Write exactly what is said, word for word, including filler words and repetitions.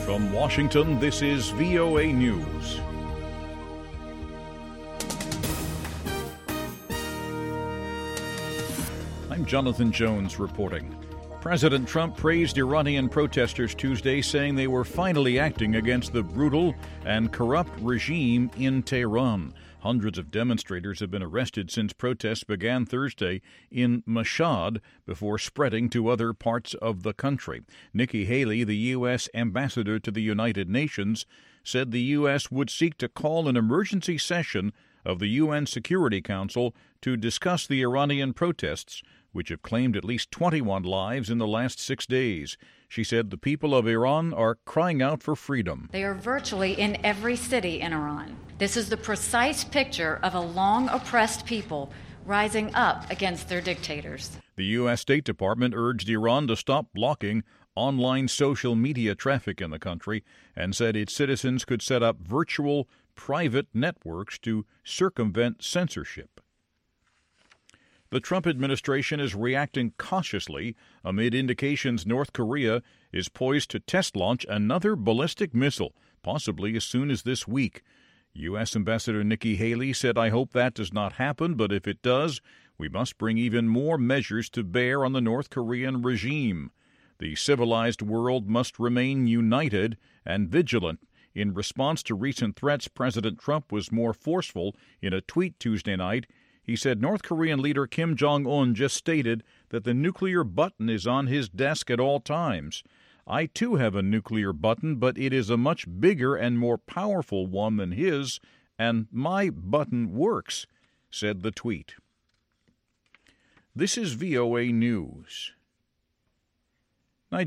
From Washington, this is V O A News. I'm Jonathan Jones reporting. President Trump praised Iranian protesters Tuesday, saying they were finally acting against the brutal and corrupt regime in Tehran. Hundreds of demonstrators have been arrested since protests began Thursday in Mashhad before spreading to other parts of the country. Nikki Haley, the U S ambassador to the United Nations, said the U S would seek to call an emergency session of the U N Security Council to discuss the Iranian protests, which have claimed at least twenty-one lives in the last six days. She said the people of Iran are crying out for freedom. They are virtually in every city in Iran. This is the precise picture of a long oppressed people rising up against their dictators. The U S State Department urged Iran to stop blocking online social media traffic in the country and said its citizens could set up virtual private networks to circumvent censorship. The Trump administration is reacting cautiously amid indications North Korea is poised to test launch another ballistic missile, possibly as soon as this week. U S Ambassador Nikki Haley said, "I hope that does not happen, but if it does, we must bring even more measures to bear on the North Korean regime. The civilized world must remain united and vigilant." In response to recent threats, President Trump was more forceful in a tweet Tuesday night. He said North Korean leader Kim Jong-un just stated that the nuclear button is on his desk at all times. "I too have a nuclear button, but it is a much bigger and more powerful one than his, and my button works," said the tweet. This is V O A News.